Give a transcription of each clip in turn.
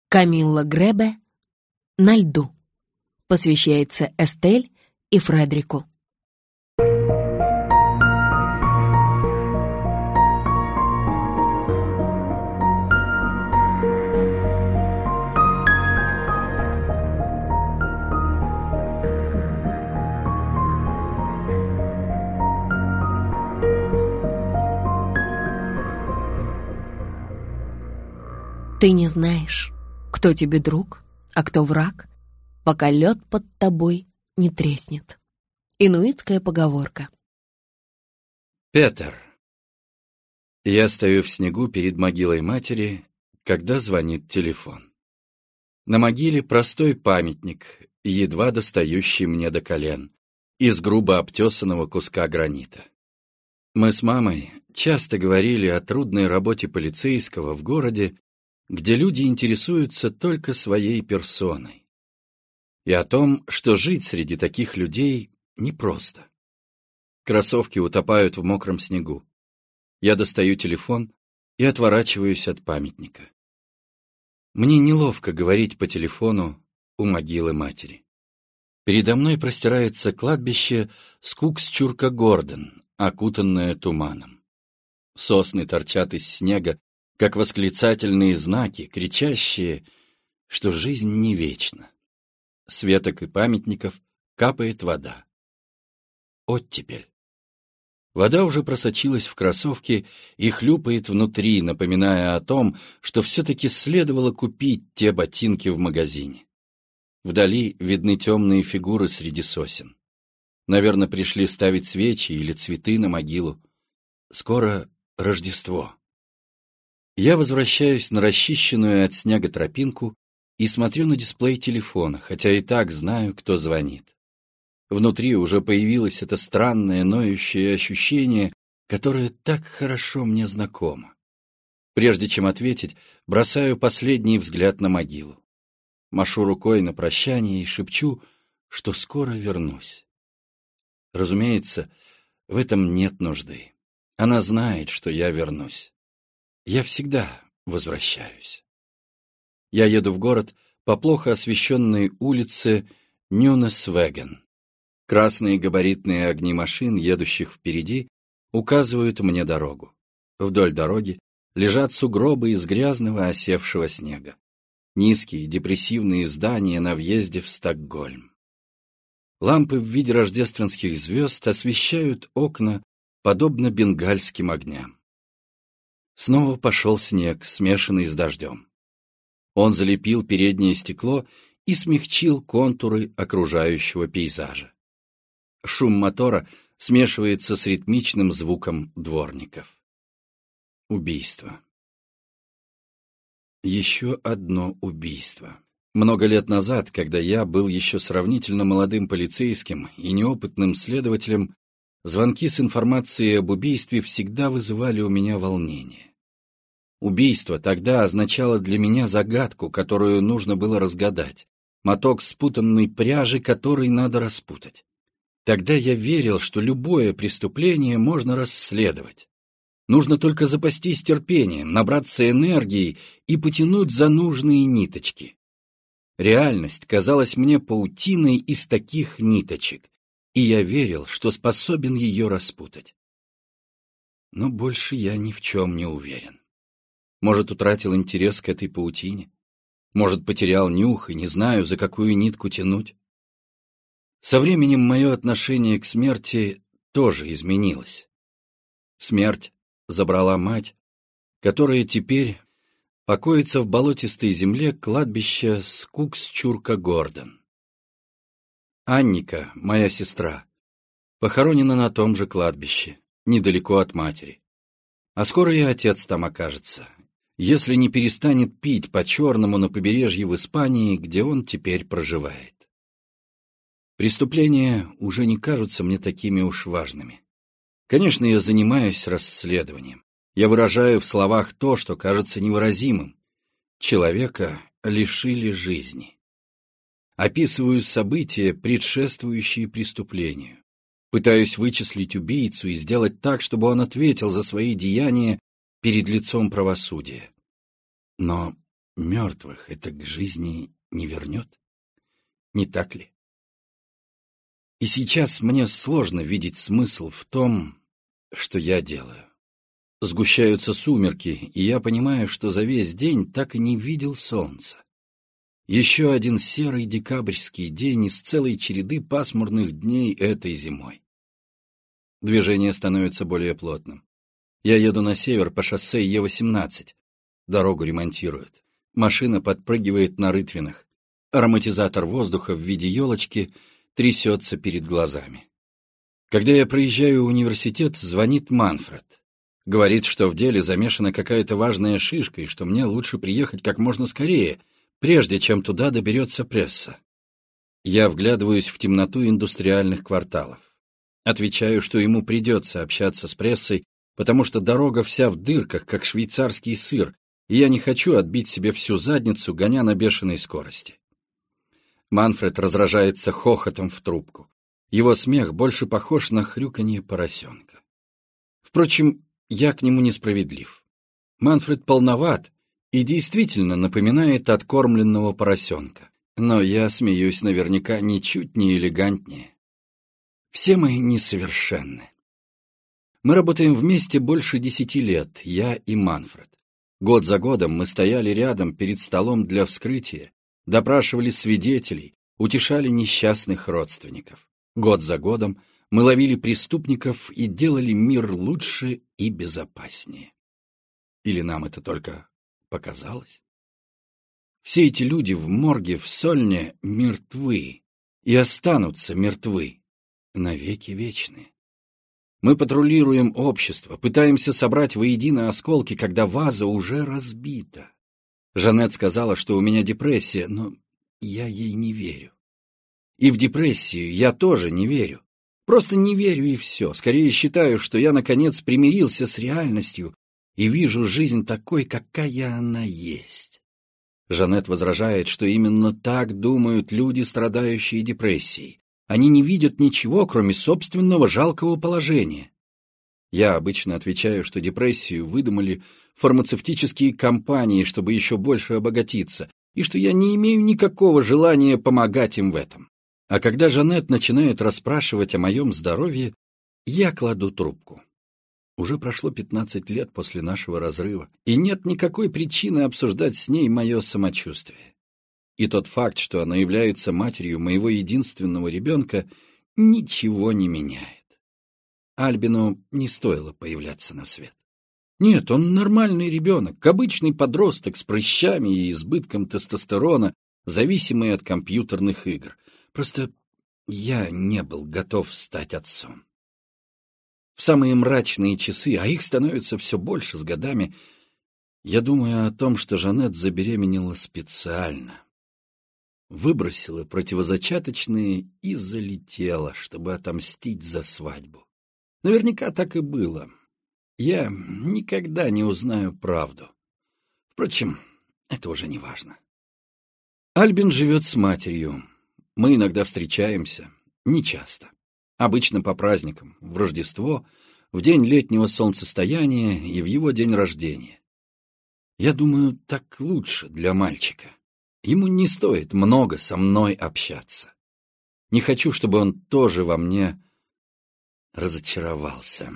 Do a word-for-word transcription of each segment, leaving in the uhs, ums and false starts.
Камилла Гребе «На льду». Посвящается Эстель и Фредерику. Ты не знаешь, кто тебе друг, а кто враг, пока лед под тобой не треснет. Инуитская поговорка. Петер. Я стою в снегу перед могилой матери, когда звонит телефон. На могиле простой памятник, едва достающий мне до колен, из грубо обтесанного куска гранита. Мы с мамой часто говорили о трудной работе полицейского в городе, где люди интересуются только своей персоной, и о том, что жить среди таких людей непросто. Кроссовки утопают в мокром снегу. Я достаю телефон и отворачиваюсь от памятника. Мне неловко говорить по телефону у могилы матери. Передо мной простирается кладбище Скуксчурка-Гордон, окутанное туманом. Сосны торчат из снега, как восклицательные знаки, кричащие, что жизнь не вечна. С веток и памятников капает вода. Оттепель. Вода уже просочилась в кроссовки и хлюпает внутри, напоминая о том, что все-таки следовало купить те ботинки в магазине. Вдали видны темные фигуры среди сосен. Наверное, пришли ставить свечи или цветы на могилу. Скоро Рождество. Я возвращаюсь на расчищенную от снега тропинку и смотрю на дисплей телефона, хотя и так знаю, кто звонит. Внутри уже появилось это странное ноющее ощущение, которое так хорошо мне знакомо. Прежде чем ответить, бросаю последний взгляд на могилу. Машу рукой на прощание и шепчу, что скоро вернусь. Разумеется, в этом нет нужды. Она знает, что я вернусь. Я всегда возвращаюсь. Я еду в город по плохо освещенной улице Нюнесвеген. Красные габаритные огни машин, едущих впереди, указывают мне дорогу. Вдоль дороги лежат сугробы из грязного осевшего снега. Низкие депрессивные здания на въезде в Стокгольм. Лампы в виде рождественских звезд освещают окна, подобно бенгальским огням. Снова пошел снег, смешанный с дождем. Он залепил переднее стекло и смягчил контуры окружающего пейзажа. Шум мотора смешивается с ритмичным звуком дворников. Убийство. Еще одно убийство. Много лет назад, когда я был еще сравнительно молодым полицейским и неопытным следователем, звонки с информацией об убийстве всегда вызывали у меня волнение. Убийство тогда означало для меня загадку, которую нужно было разгадать, моток спутанной пряжи, который надо распутать. Тогда я верил, что любое преступление можно расследовать. Нужно только запастись терпением, набраться энергией и потянуть за нужные ниточки. Реальность казалась мне паутиной из таких ниточек, и я верил, что способен ее распутать. Но больше я ни в чем не уверен. Может, утратил интерес к этой паутине? Может, потерял нюх и не знаю, за какую нитку тянуть? Со временем мое отношение к смерти тоже изменилось. Смерть забрала мать, которая теперь покоится в болотистой земле кладбища Скуксчурка-Гордон. Анника, моя сестра, похоронена на том же кладбище, недалеко от матери. А скоро и отец там окажется, если не перестанет пить по-черному на побережье в Испании, где он теперь проживает. Преступления уже не кажутся мне такими уж важными. Конечно, я занимаюсь расследованием. Я выражаю в словах то, что кажется невыразимым. Человека лишили жизни. Описываю события, предшествующие преступлению. Пытаюсь вычислить убийцу и сделать так, чтобы он ответил за свои деяния перед лицом правосудия. Но мертвых это к жизни не вернет, не так ли? И сейчас мне сложно видеть смысл в том, что я делаю. Сгущаются сумерки, и я понимаю, что за весь день так и не видел солнца. Еще один серый декабрьский день из целой череды пасмурных дней этой зимой. Движение становится более плотным. Я еду на север по шоссе Е восемнадцать. Дорогу ремонтируют. Машина подпрыгивает на рытвинах. Ароматизатор воздуха в виде елочки трясется перед глазами. Когда я проезжаю университет, звонит Манфред. Говорит, что в деле замешана какая-то важная шишка и что мне лучше приехать как можно скорее, прежде чем туда доберется пресса. Я вглядываюсь в темноту индустриальных кварталов. Отвечаю, что ему придется общаться с прессой, потому что дорога вся в дырках, как швейцарский сыр, и я не хочу отбить себе всю задницу, гоня на бешеной скорости. Манфред разражается хохотом в трубку. Его смех больше похож на хрюканье поросенка. Впрочем, я к нему несправедлив. Манфред полноват и действительно напоминает откормленного поросенка, но я смеюсь наверняка ничуть не элегантнее. Все мы несовершенны. Мы работаем вместе больше десяти лет, я и Манфред. Год за годом мы стояли рядом перед столом для вскрытия, допрашивали свидетелей, утешали несчастных родственников. Год за годом мы ловили преступников и делали мир лучше и безопаснее. Или нам это только показалось? Все эти люди в морге в Сольне мертвы и останутся мертвы навеки вечные. Мы патрулируем общество, пытаемся собрать воедино осколки, когда ваза уже разбита. Жанет сказала, что у меня депрессия, но я ей не верю. И в депрессию я тоже не верю. Просто не верю и все. Скорее считаю, что я, наконец, примирился с реальностью и вижу жизнь такой, какая она есть. Жанет возражает, что именно так думают люди, страдающие депрессией. Они не видят ничего, кроме собственного жалкого положения. Я обычно отвечаю, что депрессию выдумали фармацевтические компании, чтобы еще больше обогатиться, и что я не имею никакого желания помогать им в этом. А когда Жанет начинает расспрашивать о моем здоровье, я кладу трубку. Уже прошло пятнадцать лет после нашего разрыва, и нет никакой причины обсуждать с ней мое самочувствие. И тот факт, что она является матерью моего единственного ребенка, ничего не меняет. Альбину не стоило появляться на свет. Нет, он нормальный ребенок, обычный подросток с прыщами и избытком тестостерона, зависимый от компьютерных игр. Просто я не был готов стать отцом. В самые мрачные часы, а их становится все больше с годами, я думаю о том, что Жанет забеременела специально. Выбросила противозачаточные и залетела, чтобы отомстить за свадьбу. Наверняка так и было. Я никогда не узнаю правду. Впрочем, это уже не важно. Альбин живет с матерью. Мы иногда встречаемся, нечасто. Обычно по праздникам, в Рождество, в день летнего солнцестояния и в его день рождения. Я думаю, так лучше для мальчика. Ему не стоит много со мной общаться. Не хочу, чтобы он тоже во мне разочаровался.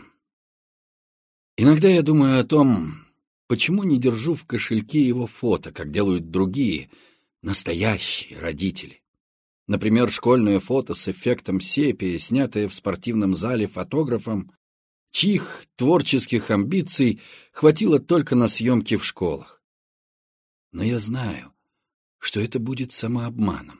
Иногда я думаю о том, почему не держу в кошельке его фото, как делают другие, настоящие родители. Например, школьное фото с эффектом сепия, снятое в спортивном зале фотографом, чьих творческих амбиций хватило только на съемки в школах. Но я знаю, что это будет самообманом.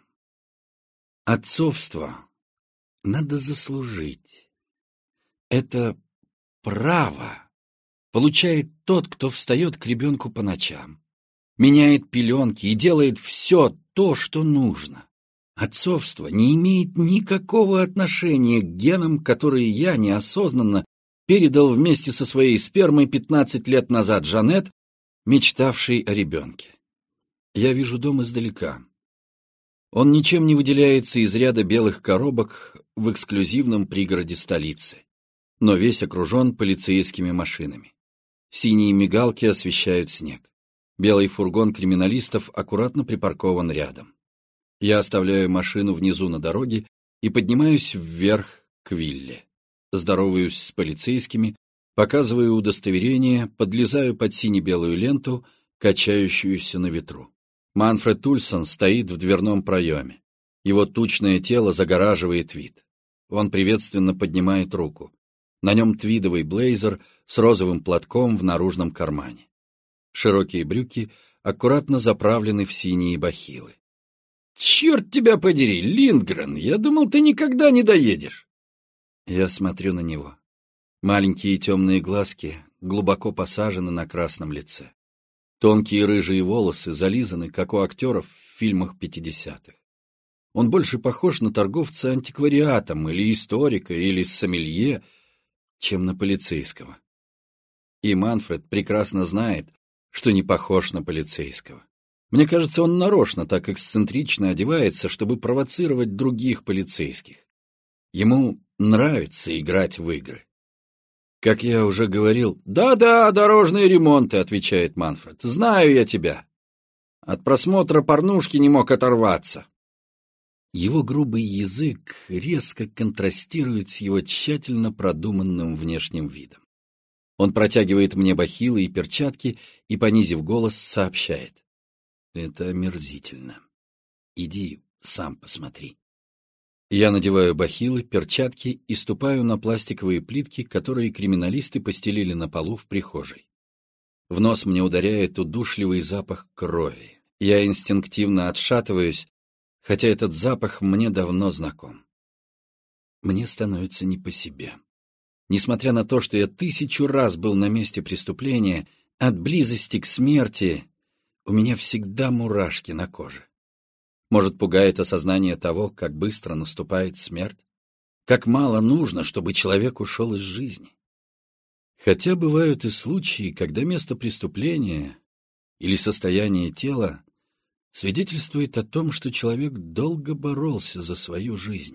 Отцовство надо заслужить. Это право получает тот, кто встает к ребенку по ночам, меняет пеленки и делает все то, что нужно. Отцовство не имеет никакого отношения к генам, которые я неосознанно передал вместе со своей спермой пятнадцать лет назад Жанет, мечтавшей о ребенке. Я вижу дом издалека. Он ничем не выделяется из ряда белых коробок в эксклюзивном пригороде столицы, но весь окружен полицейскими машинами. Синие мигалки освещают снег. Белый фургон криминалистов аккуратно припаркован рядом. Я оставляю машину внизу на дороге и поднимаюсь вверх к вилле. Здороваюсь с полицейскими, показываю удостоверение, подлезаю под сине-белую ленту, качающуюся на ветру. Манфред Ульсон стоит в дверном проеме. Его тучное тело загораживает вид. Он приветственно поднимает руку. На нем твидовый блейзер с розовым платком в наружном кармане. Широкие брюки аккуратно заправлены в синие бахилы. «Черт тебя подери, Линдгрен! Я думал, ты никогда не доедешь!» Я смотрю на него. Маленькие темные глазки глубоко посажены на красном лице. Тонкие рыжие волосы зализаны, как у актеров в фильмах пятидесятых. Он больше похож на торговца антиквариатом или историка, или сомелье, чем на полицейского. И Манфред прекрасно знает, что не похож на полицейского. Мне кажется, он нарочно так эксцентрично одевается, чтобы провоцировать других полицейских. Ему нравится играть в игры. Как я уже говорил, «Да-да, дорожные ремонты», — отвечает Манфред. «Знаю я тебя. От просмотра порнушки не мог оторваться». Его грубый язык резко контрастирует с его тщательно продуманным внешним видом. Он протягивает мне бахилы и перчатки и, понизив голос, сообщает. «Это омерзительно. Иди сам посмотри». Я надеваю бахилы, перчатки и ступаю на пластиковые плитки, которые криминалисты постелили на полу в прихожей. В нос мне ударяет удушливый запах крови. Я инстинктивно отшатываюсь, хотя этот запах мне давно знаком. Мне становится не по себе. Несмотря на то, что я тысячу раз был на месте преступления, от близости к смерти у меня всегда мурашки на коже. Может, пугает осознание того, как быстро наступает смерть? Как мало нужно, чтобы человек ушел из жизни? Хотя бывают и случаи, когда место преступления или состояние тела свидетельствует о том, что человек долго боролся за свою жизнь.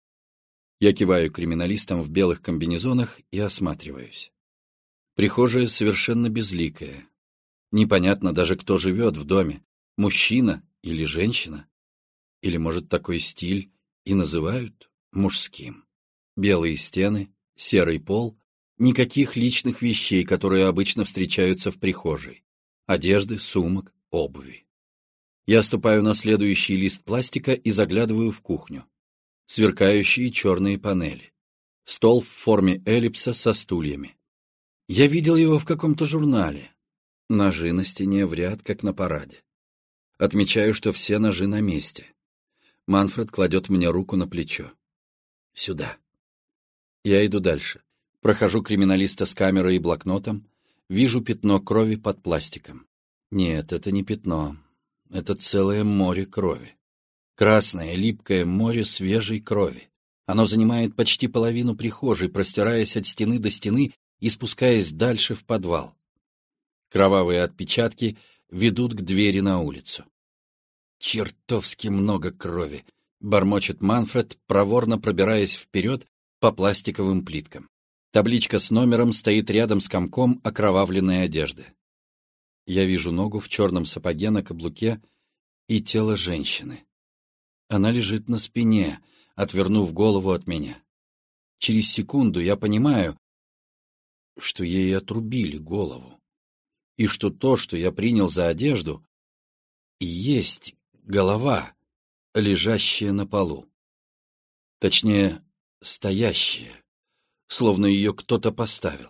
Я киваю криминалистам в белых комбинезонах и осматриваюсь. Прихожая совершенно безликая. Непонятно даже, кто живет в доме, мужчина или женщина. Или, может, такой стиль и называют мужским. Белые стены, серый пол, никаких личных вещей, которые обычно встречаются в прихожей. Одежды, сумок, обуви. Я ступаю на следующий лист пластика и заглядываю в кухню. Сверкающие черные панели. Стол в форме эллипса со стульями. Я видел его в каком-то журнале. Ножи на стене в ряд, как на параде. Отмечаю, что все ножи на месте. Манфред кладет мне руку на плечо. «Сюда». Я иду дальше. Прохожу криминалиста с камерой и блокнотом. Вижу пятно крови под пластиком. Нет, это не пятно. Это целое море крови. Красное, липкое море свежей крови. Оно занимает почти половину прихожей, простираясь от стены до стены и спускаясь дальше в подвал. Кровавые отпечатки ведут к двери на улицу. «Чертовски много крови», — бормочет Манфред, проворно пробираясь вперед по пластиковым плиткам. Табличка с номером стоит рядом с комком окровавленной одежды. Я вижу ногу в черном сапоге на каблуке и тело женщины. Она лежит на спине, отвернув голову от меня. Через секунду я понимаю, что ей отрубили голову, и что то, что я принял за одежду, и есть голова, лежащая на полу. Точнее, стоящая, словно ее кто-то поставил.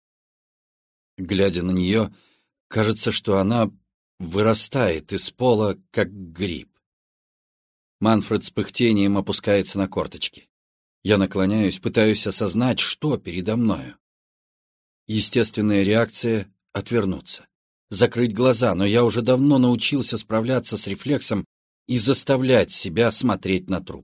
Глядя на нее, кажется, что она вырастает из пола, как гриб. Манфред с пыхтением опускается на корточки. Я наклоняюсь, пытаюсь осознать, что передо мною. Естественная реакция — отвернуться, закрыть глаза, но я уже давно научился справляться с рефлексом и заставлять себя смотреть на труп.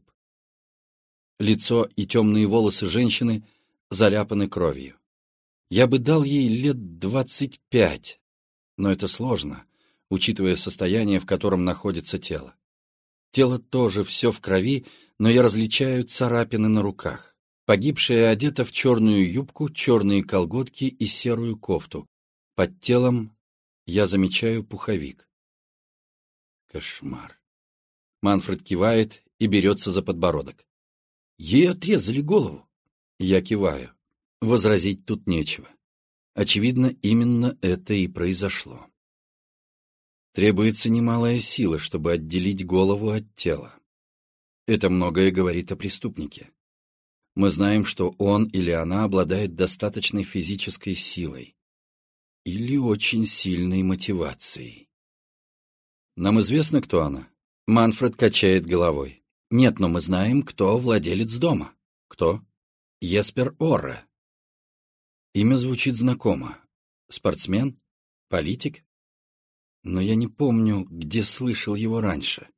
Лицо и темные волосы женщины заляпаны кровью. Я бы дал ей лет двадцать пять, но это сложно, учитывая состояние, в котором находится тело. Тело тоже все в крови, но я различаю царапины на руках. Погибшая одета в черную юбку, черные колготки и серую кофту. Под телом Я замечаю пуховик. Кошмар. Манфред кивает и берется за подбородок. Ей отрезали голову. Я киваю. Возразить тут нечего. Очевидно, именно это и произошло. Требуется немалая сила, чтобы отделить голову от тела. Это многое говорит о преступнике. Мы знаем, что он или она обладает достаточной физической силой или очень сильной мотивацией. Нам известно, кто она? Манфред качает головой. Нет, но мы знаем, кто владелец дома. Кто? Еспер Орре. Имя звучит знакомо. Спортсмен? Политик? Но я не помню, где слышал его раньше.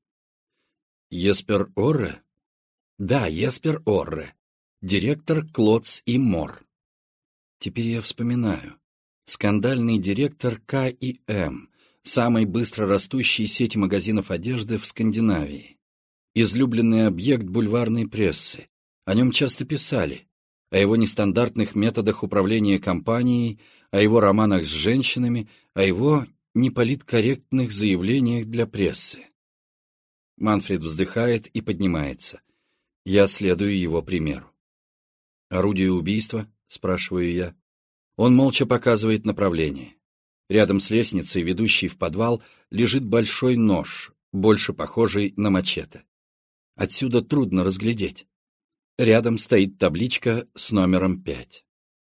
Еспер Орре? Да, Еспер Орре. Директор Клотс и Мор. Теперь я вспоминаю. Скандальный директор К и М, самой быстро растущей сети магазинов одежды в Скандинавии. Излюбленный объект бульварной прессы. О нем часто писали. О его нестандартных методах управления компанией, о его романах с женщинами, о его неполиткорректных заявлениях для прессы. Манфред вздыхает и поднимается. Я следую его примеру. «Орудие убийства?» — спрашиваю я. Он молча показывает направление. Рядом с лестницей, ведущей в подвал, лежит большой нож, больше похожий на мачете. Отсюда трудно разглядеть. Рядом стоит табличка с номером пять.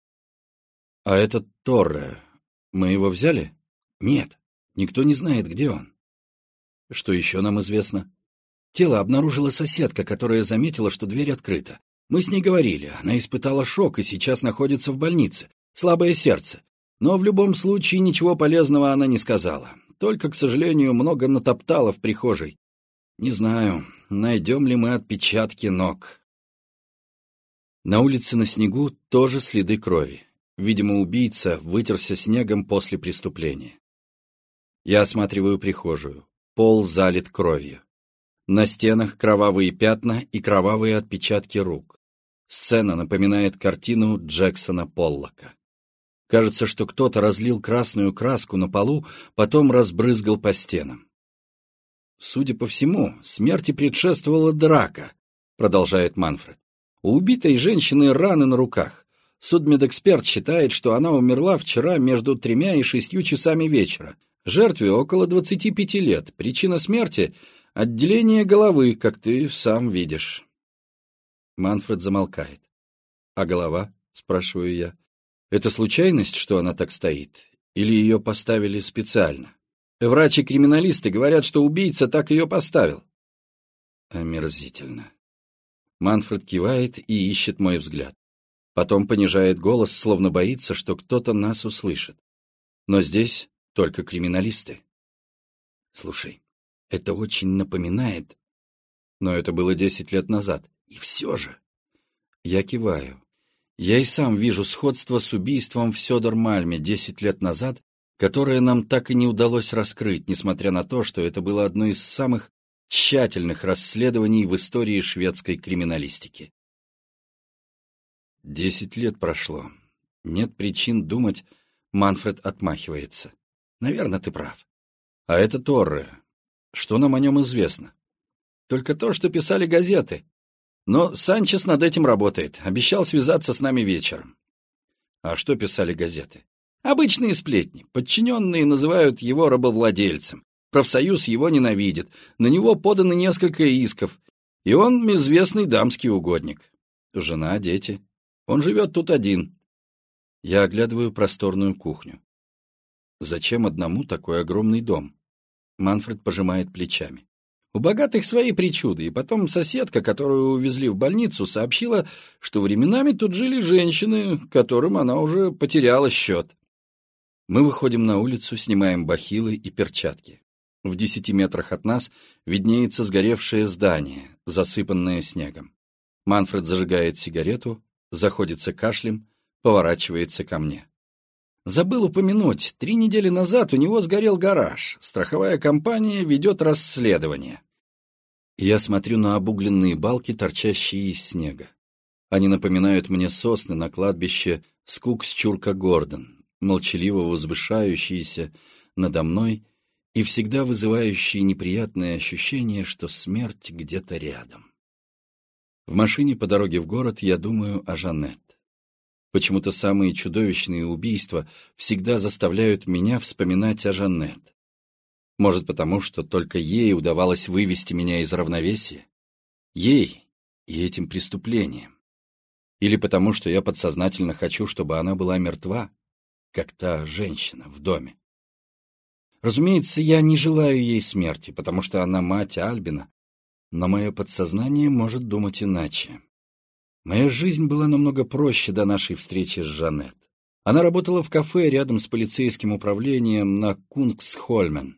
«А этот Торре, мы его взяли?» «Нет, никто не знает, где он». «Что еще нам известно?» «Тело обнаружила соседка, которая заметила, что дверь открыта. Мы с ней говорили, она испытала шок и сейчас находится в больнице. Слабое сердце. Но в любом случае ничего полезного она не сказала. Только, к сожалению, много натоптала в прихожей. Не знаю, найдем ли мы отпечатки ног». На улице на снегу тоже следы крови. Видимо, убийца вытерся снегом после преступления. Я осматриваю прихожую. Пол залит кровью. На стенах кровавые пятна и кровавые отпечатки рук. Сцена напоминает картину Джексона Поллока. Кажется, что кто-то разлил красную краску на полу, потом разбрызгал по стенам. «Судя по всему, смерти предшествовала драка», — продолжает Манфред. «У убитой женщины раны на руках. Судмедэксперт считает, что она умерла вчера между тремя и шестью часами вечера. Жертве около двадцати пяти лет. Причина смерти — отделение головы, как ты сам видишь». Манфред замолкает. «А голова?» — спрашиваю я. «Это случайность, что она так стоит? Или ее поставили специально? Врачи-криминалисты говорят, что убийца так ее поставил». Омерзительно. Манфред кивает и ищет мой взгляд. Потом понижает голос, словно боится, что кто-то нас услышит. Но здесь только криминалисты. «Слушай, это очень напоминает...» Но это было десять лет назад. И все же... Я киваю. Я и сам вижу сходство с убийством в Сёдермальме десять лет назад, которое нам так и не удалось раскрыть, несмотря на то, что это было одно из самых тщательных расследований в истории шведской криминалистики. Десять лет прошло. Нет причин думать, Манфред отмахивается. Наверное, ты прав. А это Торре. Что нам о нем известно? Только то, что писали газеты. Но Санчес над этим работает. Обещал связаться с нами вечером. А что писали газеты? Обычные сплетни. Подчиненные называют его рабовладельцем. Профсоюз его ненавидит. На него подано несколько исков. И он известный дамский угодник. Жена, дети. Он живет тут один. Я оглядываю просторную кухню. Зачем одному такой огромный дом? Манфред пожимает плечами. У богатых свои причуды, и потом соседка, которую увезли в больницу, сообщила, что временами тут жили женщины, которым она уже потеряла счет. Мы выходим на улицу, снимаем бахилы и перчатки. В десяти метрах от нас виднеется сгоревшее здание, засыпанное снегом. Манфред зажигает сигарету, заходится кашлем, поворачивается ко мне. Забыл упомянуть, три недели назад у него сгорел гараж. Страховая компания ведет расследование. Я смотрю на обугленные балки, торчащие из снега. Они напоминают мне сосны на кладбище Скуксчурка-Гордон, молчаливо возвышающиеся надо мной и всегда вызывающие неприятное ощущение, что смерть где-то рядом. В машине по дороге в город я думаю о Жанет. Почему-то самые чудовищные убийства всегда заставляют меня вспоминать о Жанет. Может, потому что только ей удавалось вывести меня из равновесия? Ей и этим преступлением. Или потому, что я подсознательно хочу, чтобы она была мертва, как та женщина в доме. Разумеется, я не желаю ей смерти, потому что она мать Альбина, но мое подсознание может думать иначе. Моя жизнь была намного проще до нашей встречи с Жанет. Она работала в кафе рядом с полицейским управлением на Кунгсхольмен.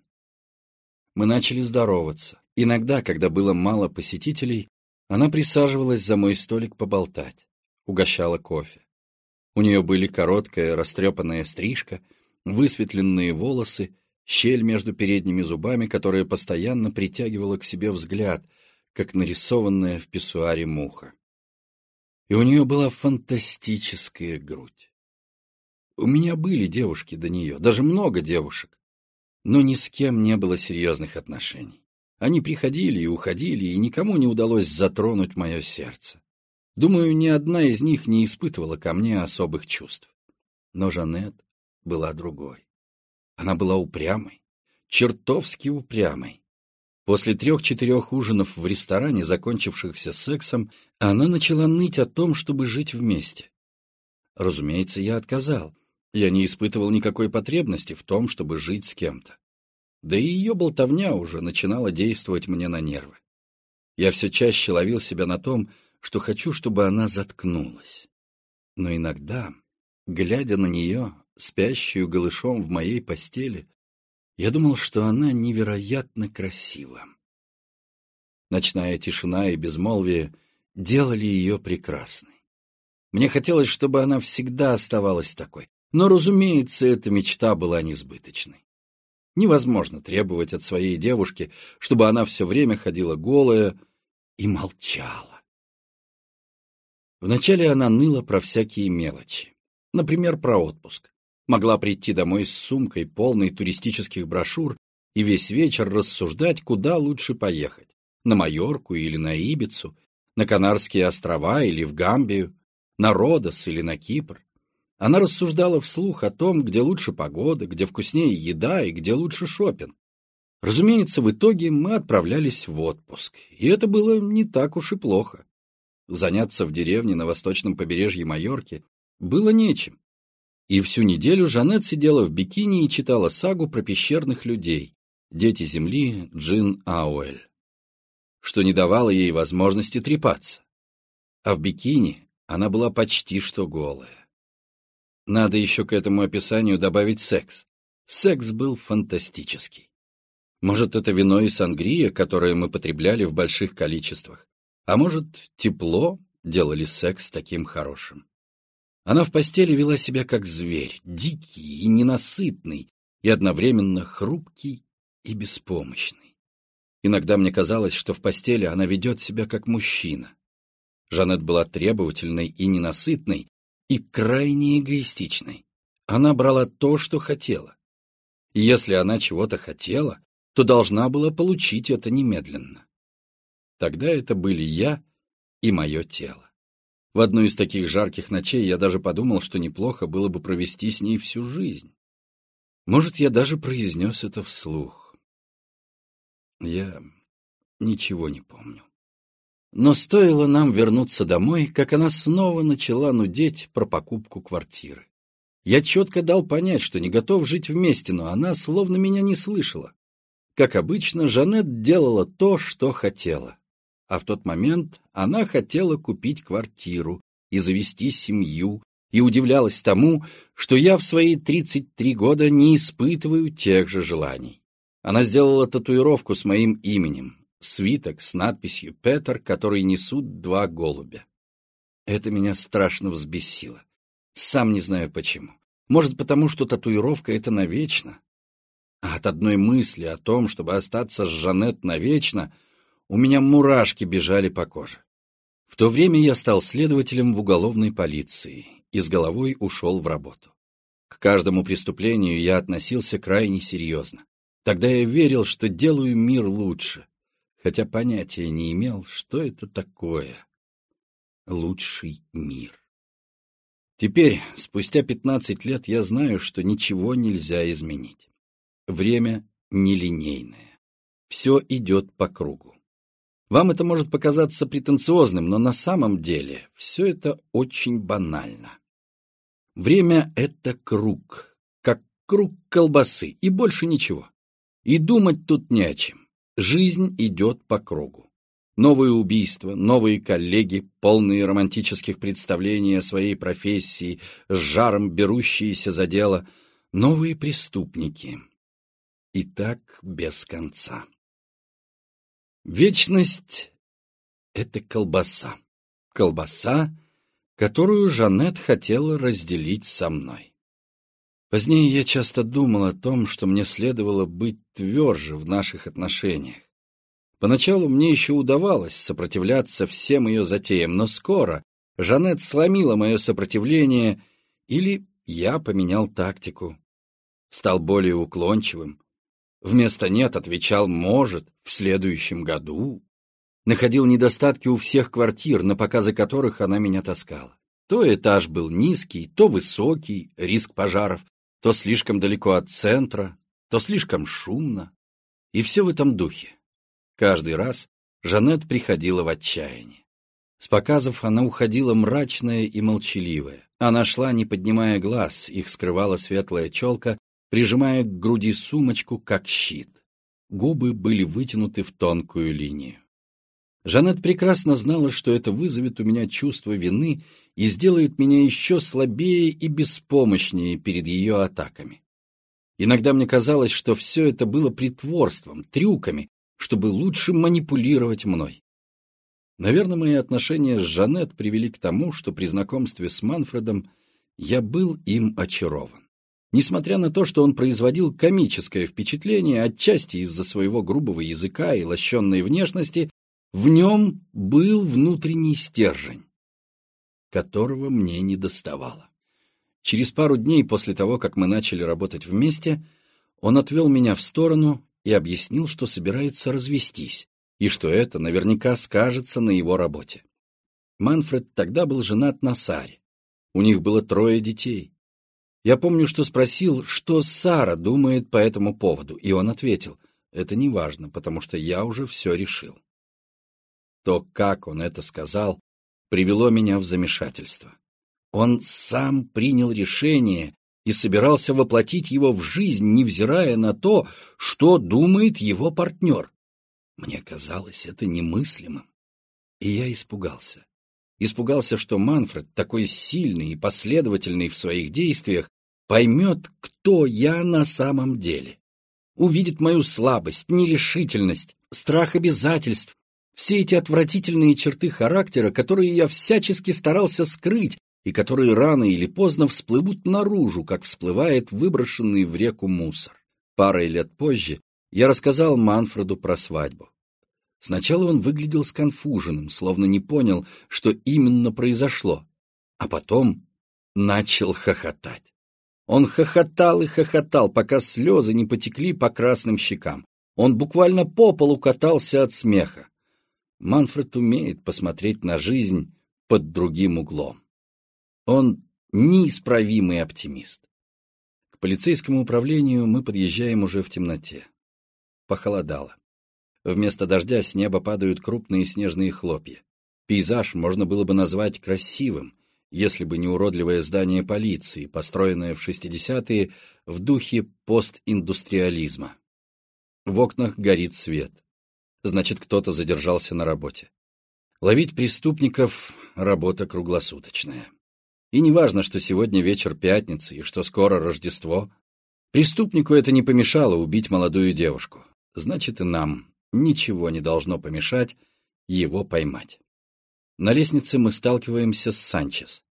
Мы начали здороваться. Иногда, когда было мало посетителей, она присаживалась за мой столик поболтать, угощала кофе. У нее были короткая растрепанная стрижка, высветленные волосы, щель между передними зубами, которая постоянно притягивала к себе взгляд, как нарисованная в писсуаре муха. И у нее была фантастическая грудь. У меня были девушки до нее, даже много девушек, но ни с кем не было серьезных отношений. Они приходили и уходили, и никому не удалось затронуть мое сердце. Думаю, ни одна из них не испытывала ко мне особых чувств. Но Жанет была другой. Она была упрямой, чертовски упрямой. После трех-четырех ужинов в ресторане, закончившихся сексом, она начала ныть о том, чтобы жить вместе. Разумеется, я отказал. Я не испытывал никакой потребности в том, чтобы жить с кем-то. Да и ее болтовня уже начинала действовать мне на нервы. Я все чаще ловил себя на том, что хочу, чтобы она заткнулась. Но иногда, глядя на нее, спящую голышом в моей постели, я думал, что она невероятно красива. Ночная тишина и безмолвие делали ее прекрасной. Мне хотелось, чтобы она всегда оставалась такой, но, разумеется, эта мечта была несбыточной. Невозможно требовать от своей девушки, чтобы она все время ходила голая и молчала. Вначале она ныла про всякие мелочи, например, про отпуск. Могла прийти домой с сумкой, полной туристических брошюр, и весь вечер рассуждать, куда лучше поехать — на Майорку или на Ибицу, на Канарские острова или в Гамбию, на Родос или на Кипр. Она рассуждала вслух о том, где лучше погода, где вкуснее еда и где лучше шопинг. Разумеется, в итоге мы отправлялись в отпуск, и это было не так уж и плохо. Заняться в деревне на восточном побережье Майорки было нечем. И всю неделю Жанет сидела в бикини и читала сагу про пещерных людей, дети земли Джин Ауэль, что не давало ей возможности трепаться. А в бикини она была почти что голая. Надо еще к этому описанию добавить секс. Секс был фантастический. Может, это вино и сангрия, которые мы потребляли в больших количествах, а может, тепло делали секс таким хорошим. Она в постели вела себя как зверь, дикий и ненасытный, и одновременно хрупкий и беспомощный. Иногда мне казалось, что в постели она ведет себя как мужчина. Жанет была требовательной и ненасытной, и крайне эгоистичной. Она брала то, что хотела. И если она чего-то хотела, то должна была получить это немедленно. Тогда это были я и мое тело. В одну из таких жарких ночей я даже подумал, что неплохо было бы провести с ней всю жизнь. Может, я даже произнес это вслух. Я ничего не помню. Но стоило нам вернуться домой, как она снова начала нудеть про покупку квартиры. Я четко дал понять, что не готов жить вместе, но она словно меня не слышала. Как обычно, Жанет делала то, что хотела. А в тот момент она хотела купить квартиру и завести семью, и удивлялась тому, что я в свои тридцать три года не испытываю тех же желаний. Она сделала татуировку с моим именем, свиток с надписью «Петер», который несут два голубя. Это меня страшно взбесило. Сам не знаю почему. Может, потому что татуировка — это навечно. А от одной мысли о том, чтобы остаться с Жанет навечно, у меня мурашки бежали по коже. В то время я стал следователем в уголовной полиции и с головой ушел в работу. К каждому преступлению я относился крайне серьезно. Тогда я верил, что делаю мир лучше, хотя понятия не имел, что это такое лучший мир. Теперь, спустя пятнадцать лет, я знаю, что ничего нельзя изменить. Время нелинейное. Все идет по кругу. Вам это может показаться претенциозным, но на самом деле все это очень банально. Время — это круг, как круг колбасы, и больше ничего. И думать тут не о чем. Жизнь идет по кругу. Новые убийства, новые коллеги, полные романтических представлений о своей профессии, с жаром берущиеся за дело, новые преступники. И так без конца. Вечность — это колбаса. Колбаса, которую Жанет хотела разделить со мной. Позднее я часто думал о том, что мне следовало быть тверже в наших отношениях. Поначалу мне еще удавалось сопротивляться всем ее затеям, но скоро Жанет сломила мое сопротивление, или я поменял тактику. Стал более уклончивым. Вместо «нет» отвечал «может» в следующем году. Находил недостатки у всех квартир, на показы которых она меня таскала. То этаж был низкий, то высокий, риск пожаров, то слишком далеко от центра, то слишком шумно. И все в этом духе. Каждый раз Жанет приходила в отчаяние. С показов она уходила мрачная и молчаливая. Она шла, не поднимая глаз, их скрывала светлая челка, прижимая к груди сумочку, как щит. Губы были вытянуты в тонкую линию. Жанет прекрасно знала, что это вызовет у меня чувство вины и сделает меня еще слабее и беспомощнее перед ее атаками. Иногда мне казалось, что все это было притворством, трюками, чтобы лучше манипулировать мной. Наверное, мои отношения с Жанет привели к тому, что при знакомстве с Манфредом я был им очарован. Несмотря на то, что он производил комическое впечатление, отчасти из-за своего грубого языка и лощенной внешности, в нем был внутренний стержень, которого мне недоставало. Через пару дней после того, как мы начали работать вместе, он отвел меня в сторону и объяснил, что собирается развестись, и что это наверняка скажется на его работе. Манфред тогда был женат на Саре. У них было трое детей. Я помню, что спросил, что Сара думает по этому поводу, и он ответил: это не важно, потому что я уже все решил. То, как он это сказал, привело меня в замешательство. Он сам принял решение и собирался воплотить его в жизнь, невзирая на то, что думает его партнер. Мне казалось это немыслимым, и я испугался. Испугался, что Манфред, такой сильный и последовательный в своих действиях, поймет, кто я на самом деле. Увидит мою слабость, нерешительность, страх обязательств, все эти отвратительные черты характера, которые я всячески старался скрыть и которые рано или поздно всплывут наружу, как всплывает выброшенный в реку мусор. Парой лет позже я рассказал Манфреду про свадьбу. Сначала он выглядел сконфуженным, словно не понял, что именно произошло, а потом начал хохотать. Он хохотал и хохотал, пока слезы не потекли по красным щекам. Он буквально по полу катался от смеха. Манфред умеет посмотреть на жизнь под другим углом. Он неисправимый оптимист. К полицейскому управлению мы подъезжаем уже в темноте. Похолодало. Вместо дождя с неба падают крупные снежные хлопья. Пейзаж можно было бы назвать красивым, если бы не уродливое здание полиции, построенное в шестидесятые в духе постиндустриализма. В окнах горит свет. Значит, кто-то задержался на работе. Ловить преступников — работа круглосуточная. И не важно, что сегодня вечер пятницы и что скоро Рождество. Преступнику это не помешало убить молодую девушку. Значит, и нам ничего не должно помешать его поймать. На лестнице мы сталкиваемся с Санчес.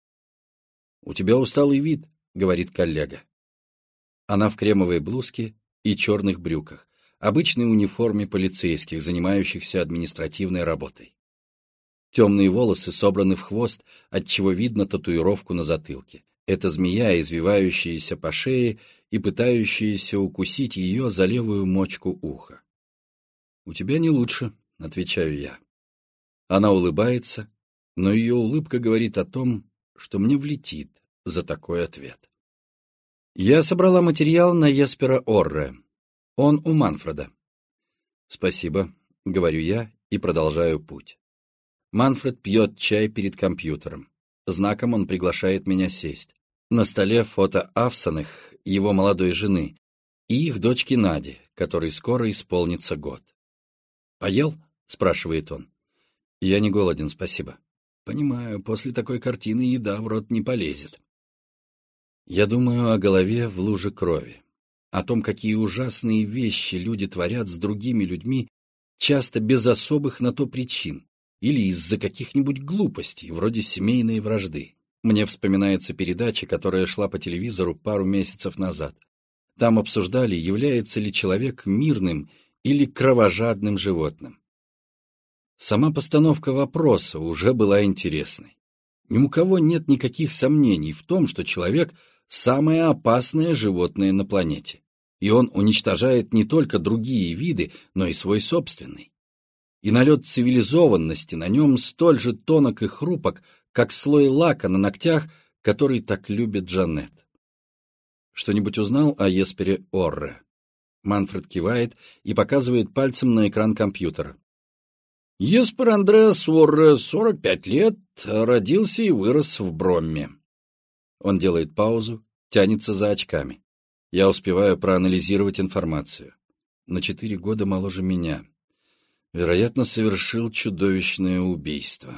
«У тебя усталый вид», — говорит коллега. Она в кремовой блузке и черных брюках, обычной униформе полицейских, занимающихся административной работой. Темные волосы собраны в хвост, отчего видно татуировку на затылке. Это змея, извивающаяся по шее и пытающаяся укусить ее за левую мочку уха. «У тебя не лучше», — отвечаю я. Она улыбается, но ее улыбка говорит о том, что мне влетит за такой ответ. Я собрала материал на Еспера Орре. Он у Манфреда. «Спасибо», — говорю я и продолжаю путь. Манфред пьет чай перед компьютером. Знаком он приглашает меня сесть. На столе фото Авсаных, его молодой жены, и их дочки Нади, которой скоро исполнится год. «Поел?» — спрашивает он. «Я не голоден, спасибо». «Понимаю, после такой картины еда в рот не полезет». Я думаю о голове в луже крови, о том, какие ужасные вещи люди творят с другими людьми, часто без особых на то причин, или из-за каких-нибудь глупостей, вроде семейной вражды. Мне вспоминается передача, которая шла по телевизору пару месяцев назад. Там обсуждали, является ли человек мирным или кровожадным животным. Сама постановка вопроса уже была интересной. Ни у кого нет никаких сомнений в том, что человек – самое опасное животное на планете, и он уничтожает не только другие виды, но и свой собственный. И налет цивилизованности на нем столь же тонок и хрупок, как слой лака на ногтях, который так любит Джанет. «Что-нибудь узнал о Еспере Орре?» Манфред кивает и показывает пальцем на экран компьютера. «Еспер Андреас Орре, сорок пять лет, родился и вырос в Бромме». Он делает паузу, тянется за очками. Я успеваю проанализировать информацию. На четыре года моложе меня. Вероятно, совершил чудовищное убийство.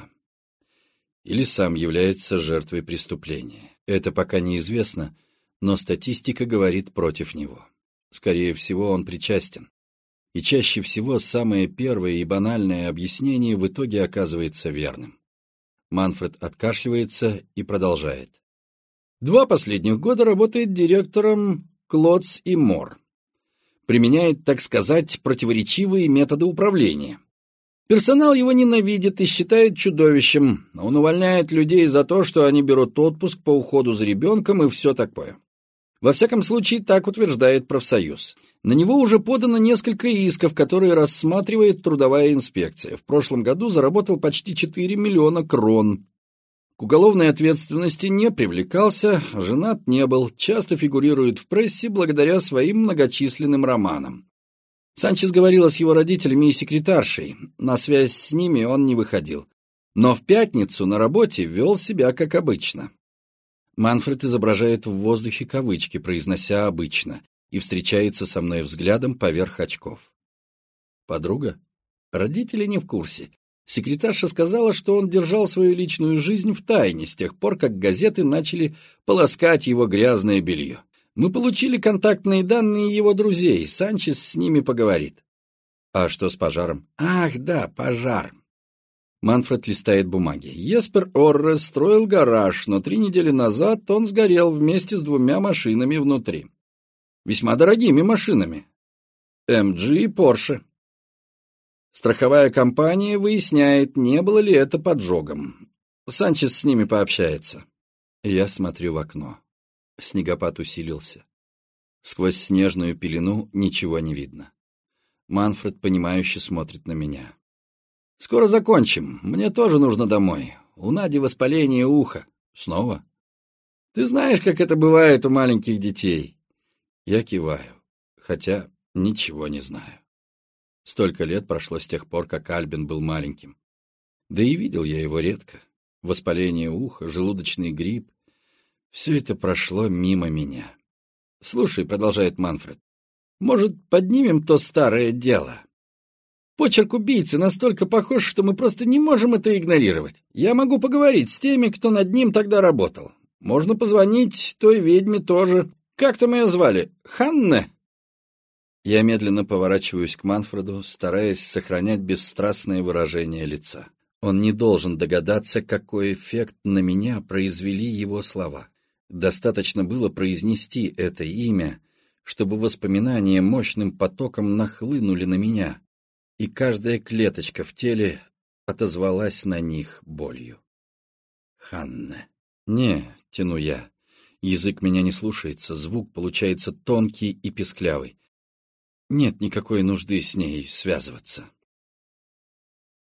Или сам является жертвой преступления. Это пока неизвестно, но статистика говорит против него. Скорее всего, он причастен. И чаще всего самое первое и банальное объяснение в итоге оказывается верным. Манфред откашливается и продолжает. Два последних года работает директором Клотс и Мор. Применяет, так сказать, противоречивые методы управления. Персонал его ненавидит и считает чудовищем. Он увольняет людей за то, что они берут отпуск по уходу за ребенком и все такое. Во всяком случае, так утверждает профсоюз. На него уже подано несколько исков, которые рассматривает трудовая инспекция. В прошлом году заработал почти четыре миллиона крон. К уголовной ответственности не привлекался, женат не был, часто фигурирует в прессе благодаря своим многочисленным романам. Санчес говорила с его родителями и секретаршей, на связь с ними он не выходил. Но в пятницу на работе вел себя как обычно. Манфред изображает в воздухе кавычки, произнося «обычно», и встречается со мной взглядом поверх очков. Подруга? Родители не в курсе. Секретарша сказала, что он держал свою личную жизнь в тайне с тех пор, как газеты начали полоскать его грязное белье. Мы получили контактные данные его друзей, Санчес с ними поговорит. А что с пожаром? Ах, да, пожар. Манфред листает бумаги. Еспер Орре строил гараж, но три недели назад он сгорел вместе с двумя машинами внутри. Весьма дорогими машинами. эм джи и Porsche. Страховая компания выясняет, не было ли это поджогом. Санчес с ними пообщается. Я смотрю в окно. Снегопад усилился. Сквозь снежную пелену ничего не видно. Манфред, понимающе смотрит на меня. «Скоро закончим. Мне тоже нужно домой. У Нади воспаление уха. Снова? Ты знаешь, как это бывает у маленьких детей?» Я киваю, хотя ничего не знаю. Столько лет прошло с тех пор, как Альбин был маленьким. Да и видел я его редко. Воспаление уха, желудочный грипп — все это прошло мимо меня. «Слушай», — продолжает Манфред, — «может, поднимем то старое дело? Почерк убийцы настолько похож, что мы просто не можем это игнорировать. Я могу поговорить с теми, кто над ним тогда работал. Можно позвонить той ведьме тоже. Как там ее звали? Ханне?» Я медленно поворачиваюсь к Манфреду, стараясь сохранять бесстрастное выражение лица. Он не должен догадаться, какой эффект на меня произвели его слова. Достаточно было произнести это имя, чтобы воспоминания мощным потоком нахлынули на меня, и каждая клеточка в теле отозвалась на них болью. «Ханне». «Не», — тяну я, Язык меня не слушается, звук получается тонкий и писклявый. Нет никакой нужды с ней связываться.